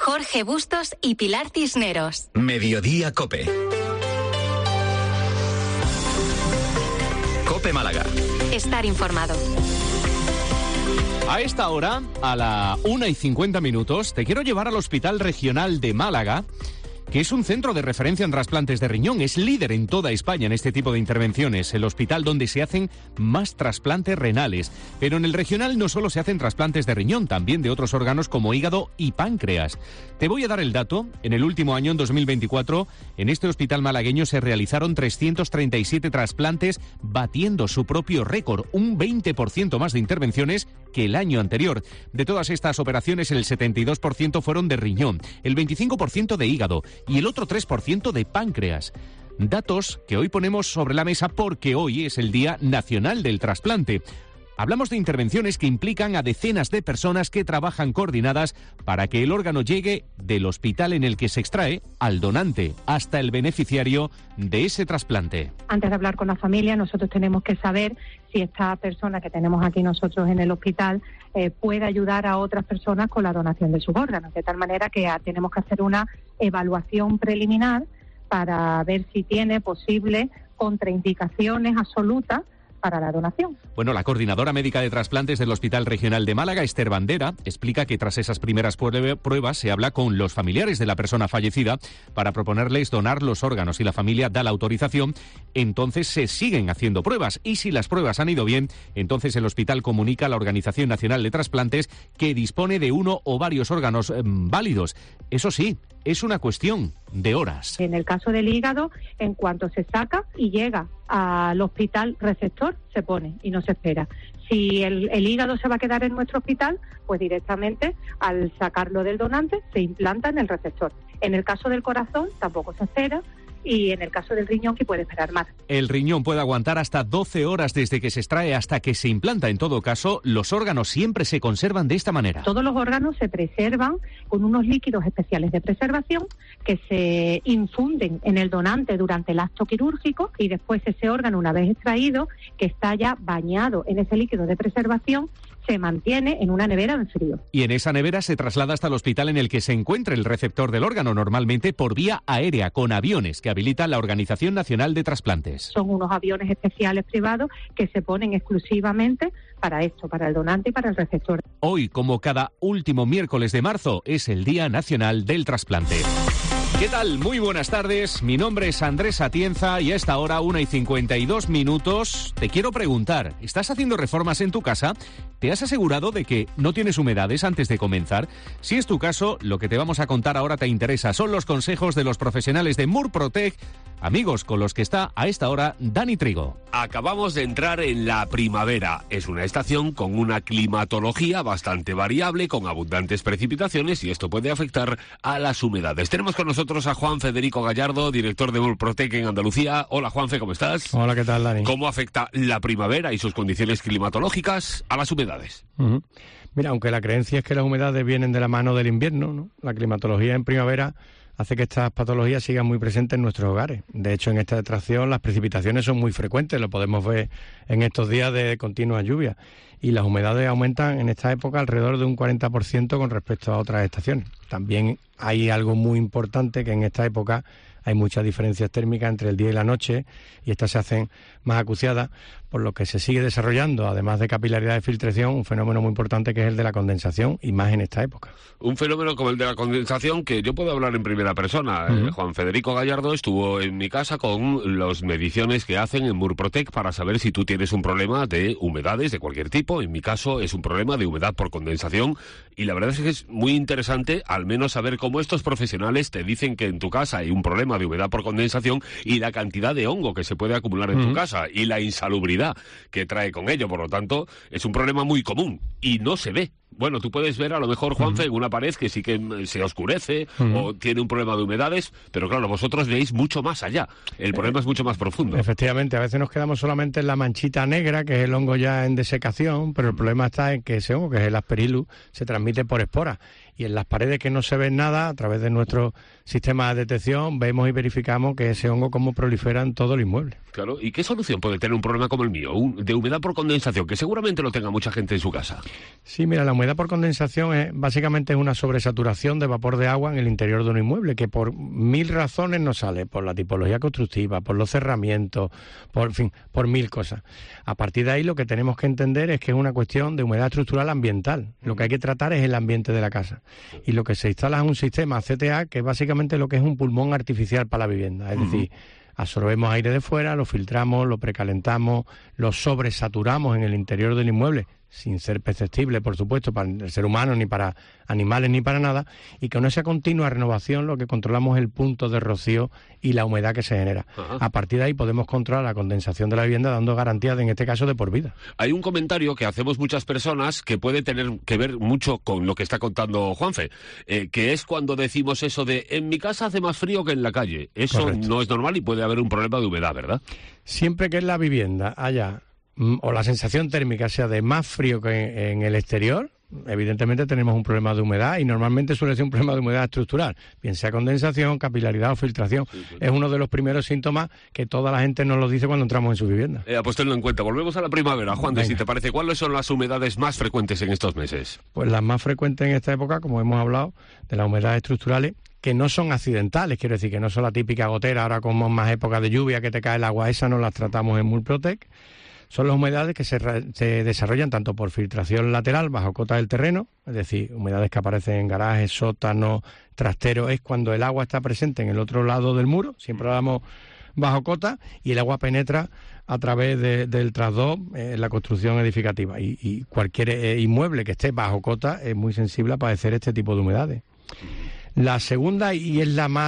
Jorge Bustos y Pilar Cisneros. Mediodía COPE. COPE Málaga. Estar informado. A esta hora, a la 1:50, te quiero llevar al Hospital Regional de Málaga, que es un centro de referencia en trasplantes de riñón. Es líder en toda España en este tipo de intervenciones. El hospital donde se hacen más trasplantes renales. Pero en el regional no solo se hacen trasplantes de riñón, también de otros órganos como hígado y páncreas. Te voy a dar el dato. En el último año, en 2024, en este hospital malagueño se realizaron 337 trasplantes, batiendo su propio récord. Un 20% más de intervenciones que el año anterior. De todas estas operaciones, el 72% fueron de riñón, el 25% de hígado y el otro 3% de páncreas. Datos que hoy ponemos sobre la mesa porque hoy es el Día Nacional del Trasplante. Hablamos de intervenciones que implican a decenas de personas que trabajan coordinadas para que el órgano llegue del hospital en el que se extrae al donante hasta el beneficiario de ese trasplante. Antes de hablar con la familia, nosotros tenemos que saber si esta persona que tenemos aquí nosotros en el hospital puede ayudar a otras personas con la donación de sus órganos, de tal manera que tenemos que hacer una evaluación preliminar para ver si tiene posibles contraindicaciones absolutas para la donación. Bueno, la coordinadora médica de trasplantes del Hospital Regional de Málaga, Esther Bandera, explica que tras esas primeras pruebas se habla con los familiares de la persona fallecida para proponerles donar los órganos. Si la familia da la autorización, entonces se siguen haciendo pruebas y si las pruebas han ido bien, entonces el hospital comunica a la Organización Nacional de Trasplantes que dispone de uno o varios órganos válidos. Eso sí, es una cuestión de horas. En el caso del hígado, en cuanto se saca y llega al hospital receptor, se pone y no se espera. Si el hígado se va a quedar en nuestro hospital, pues directamente al sacarlo del donante se implanta en el receptor. En el caso del corazón tampoco se espera. Y en el caso del riñón, que puede esperar más. El riñón puede aguantar hasta 12 horas desde que se extrae hasta que se implanta. En todo caso, los órganos siempre se conservan de esta manera. Todos los órganos se preservan con unos líquidos especiales de preservación que se infunden en el donante durante el acto quirúrgico y después ese órgano, una vez extraído, que está ya bañado en ese líquido de preservación, se mantiene en una nevera en frío. Y en esa nevera se traslada hasta el hospital en el que se encuentre el receptor del órgano, normalmente por vía aérea, con aviones que habilita la Organización Nacional de Trasplantes. Son unos aviones especiales privados que se ponen exclusivamente para esto, para el donante y para el receptor. Hoy, como cada último miércoles de marzo, es el Día Nacional del Trasplante. ¿Qué tal? Muy buenas tardes. Mi nombre es Andrés Atienza y a esta hora, 1:52, te quiero preguntar, ¿estás haciendo reformas en tu casa? ¿Te has asegurado de que no tienes humedades antes de comenzar? Si es tu caso, lo que te vamos a contar ahora te interesa. Son los consejos de los profesionales de Murprotec, amigos con los que está a esta hora Dani Trigo. Acabamos de entrar en la primavera. Es una estación con una climatología bastante variable, con abundantes precipitaciones y esto puede afectar a las humedades. Tenemos con nosotros a Juan Federico Gallardo, director de Murprotec en Andalucía. Hola Juanfe, ¿cómo estás? Hola, ¿qué tal, Dani? ¿Cómo afecta la primavera y sus condiciones climatológicas a las humedades? Mira, aunque la creencia es que las humedades vienen de la mano del invierno, ¿no? La climatología en primavera hace que estas patologías sigan muy presentes en nuestros hogares. De hecho, en esta estación las precipitaciones son muy frecuentes, lo podemos ver en estos días de continua lluvia. Y las humedades aumentan en esta época alrededor de un 40% con respecto a otras estaciones. También hay algo muy importante, que en esta época hay muchas diferencias térmicas entre el día y la noche y estas se hacen más acuciadas, por lo que se sigue desarrollando, además de capilaridad de filtración, un fenómeno muy importante que es el de la condensación, y más en esta época. Un fenómeno como el de la condensación que yo puedo hablar en primera persona. Juan Federico Gallardo estuvo en mi casa con las mediciones que hacen en Murprotec para saber si tú tienes un problema de humedades de cualquier tipo. En mi caso es un problema de humedad por condensación y la verdad es que es muy interesante al menos saber cómo estos profesionales te dicen que en tu casa hay un problema de humedad por condensación y la cantidad de hongo que se puede acumular en tu casa y la insalubridad que trae con ello. Por lo tanto, es un problema muy común y no se ve. Bueno, tú puedes ver a lo mejor, Juanfe, en una pared que sí que se oscurece o tiene un problema de humedades, pero claro, vosotros veis mucho más allá. El problema es mucho más profundo. Efectivamente, a veces nos quedamos solamente en la manchita negra, que es el hongo ya en desecación, pero el problema está en que ese hongo, que es el Aspergillus, se transmite por esporas. Y en las paredes que no se ven nada, a través de nuestro sistema de detección, vemos y verificamos que ese hongo cómo prolifera en todo el inmueble. Claro, ¿y qué solución puede tener un problema como el mío, de humedad por condensación, que seguramente lo tenga mucha gente en su casa? Sí, mira, la humedad humedad por condensación básicamente es una sobresaturación de vapor de agua en el interior de un inmueble, que por 1000 razones nos sale, por la tipología constructiva, por los cerramientos, por 1000 cosas. A partir de ahí lo que tenemos que entender es que es una cuestión de humedad estructural ambiental. Lo que hay que tratar es el ambiente de la casa. Y lo que se instala es un sistema CTA, que básicamente lo que es un pulmón artificial para la vivienda. Es decir, absorbemos aire de fuera, lo filtramos, lo precalentamos, lo sobresaturamos en el interior del inmueble, sin ser perceptible, por supuesto, para el ser humano, ni para animales, ni para nada, y con esa continua renovación lo que controlamos es el punto de rocío y la humedad que se genera. A partir de ahí podemos controlar la condensación de la vivienda, dando garantías, en este caso, de por vida. Hay un comentario que hacemos muchas personas que puede tener que ver mucho con lo que está contando Juanfe, que es cuando decimos eso de en mi casa hace más frío que en la calle. Eso Correcto. No es normal y puede haber un problema de humedad, ¿verdad? Siempre que en la vivienda haya o la sensación térmica sea de más frío que en el exterior, evidentemente tenemos un problema de humedad, y normalmente suele ser un problema de humedad estructural, bien sea condensación, capilaridad o filtración. Sí. Es uno de los primeros síntomas que toda la gente nos lo dice cuando entramos en su vivienda. Pues tenlo en cuenta. Volvemos a la primavera. Juan, si te parece, ¿cuáles son las humedades más frecuentes en estos meses? Pues las más frecuentes en esta época, como hemos hablado, de las humedades estructurales, que no son accidentales, quiero decir, que no son la típica gotera, ahora como más época de lluvia que te cae el agua, esa no las tratamos en Murprotec. Son las humedades que se desarrollan tanto por filtración lateral bajo cota del terreno, es decir, humedades que aparecen en garajes, sótanos, trasteros, es cuando el agua está presente en el otro lado del muro, siempre hablamos bajo cota, y el agua penetra a través del trasdó en la construcción edificativa. Y cualquier inmueble que esté bajo cota es muy sensible a padecer este tipo de humedades. La segunda, y es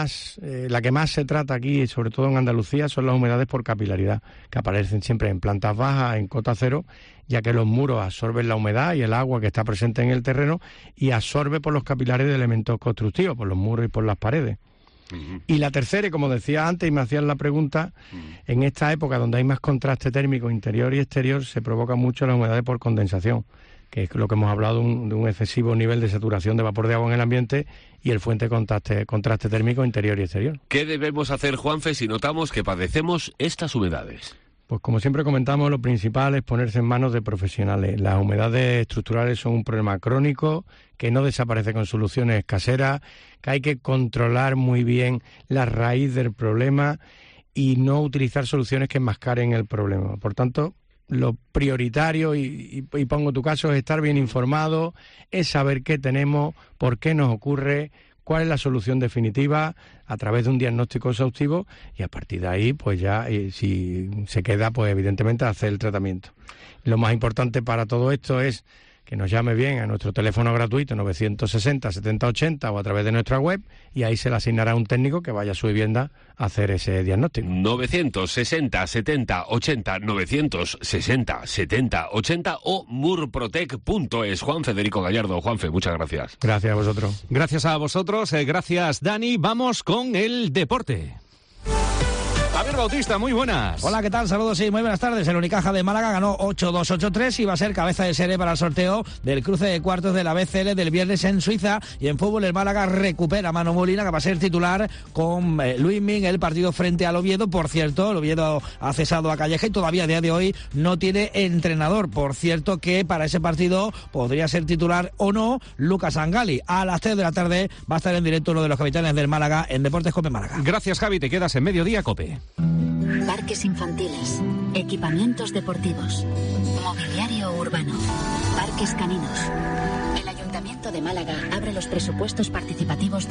la que más se trata aquí, sobre todo en Andalucía, son las humedades por capilaridad, que aparecen siempre en plantas bajas, en cota cero, ya que los muros absorben la humedad y el agua que está presente en el terreno, y absorbe por los capilares de elementos constructivos, por los muros y por las paredes. Y la tercera, y como decía antes, y me hacían la pregunta, en esta época donde hay más contraste térmico interior y exterior, se provoca mucho la humedad por condensación, que es lo que hemos hablado de un excesivo nivel de saturación de vapor de agua en el ambiente y el fuente de contraste térmico interior y exterior. ¿Qué debemos hacer, Juanfe, si notamos que padecemos estas humedades? Pues como siempre comentamos, lo principal es ponerse en manos de profesionales. Las humedades estructurales son un problema crónico que no desaparece con soluciones caseras, que hay que controlar muy bien la raíz del problema y no utilizar soluciones que enmascaren el problema. Por tanto, lo prioritario, y pongo tu caso, es estar bien informado, es saber qué tenemos, por qué nos ocurre, cuál es la solución definitiva a través de un diagnóstico exhaustivo, y a partir de ahí, pues ya, si se queda, pues evidentemente hacer el tratamiento. Lo más importante para todo esto es que nos llame bien a nuestro teléfono gratuito 960 70 80 o a través de nuestra web, y ahí se le asignará un técnico que vaya a su vivienda a hacer ese diagnóstico. 960 70 80, 960 70 80 o murprotec.es. Juan Federico Gallardo. Juanfe, muchas gracias. Gracias a vosotros. Gracias a vosotros, gracias Dani. Vamos con el deporte. Javier Bautista, muy buenas. Hola, ¿qué tal? Saludos y muy buenas tardes. El Unicaja de Málaga ganó 8-2, 8-3 y va a ser cabeza de serie para el sorteo del cruce de cuartos de la BCL del viernes en Suiza. Y en fútbol el Málaga recupera a Manu Molina, que va a ser titular con Luis Min el partido frente al Oviedo. Por cierto, el Oviedo ha cesado a Calleja y todavía a día de hoy no tiene entrenador. Por cierto que para ese partido podría ser titular o no Lucas Angali. A las 3 de la tarde va a estar en directo uno de los capitanes del Málaga en Deportes Cope Málaga. Gracias, Javi. Te quedas en Mediodía Cope. Parques infantiles, equipamientos deportivos, mobiliario urbano, parques caninos. El Ayuntamiento de Málaga abre los presupuestos participativos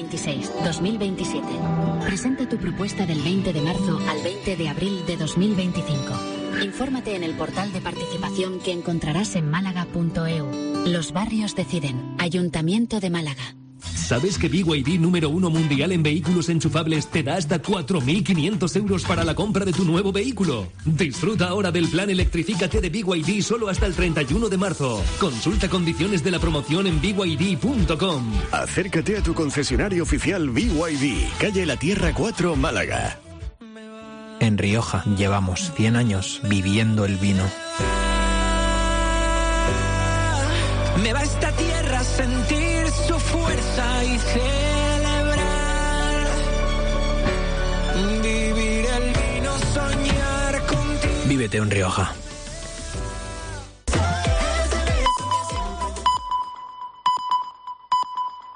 2026-2027. Presenta tu propuesta del 20 de marzo al 20 de abril de 2025. Infórmate en el portal de participación que encontrarás en málaga.eu. Los barrios deciden. Ayuntamiento de Málaga. ¿Sabes que BYD número 1 mundial en vehículos enchufables te da hasta 4.500 euros para la compra de tu nuevo vehículo? Disfruta ahora del plan Electrifícate de BYD solo hasta el 31 de marzo. Consulta condiciones de la promoción en byd.com. Acércate a tu concesionario oficial BYD, calle La Tierra 4, Málaga. En Rioja llevamos 100 años viviendo el vino. Me va esta tierra a sentir su fuerza y celebrar. Vivir el vino, soñar contigo. Vívete en Rioja.